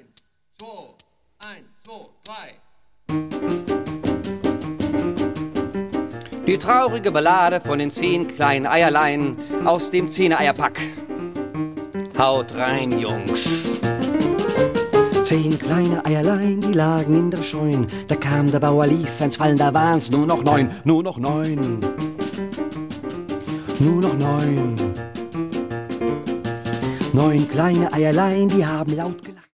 Eins, zwei, drei. Die traurige Ballade von den 10 kleinen Eierlein aus dem 10er-Eierpack. Haut rein, Jungs. 10 kleine Eierlein, die lagen in der Scheun. Da kam der Bauer, ließ eins fallen, da waren's nur noch 9. Nur noch 9. Nur noch 9. 9 kleine Eierlein, die haben laut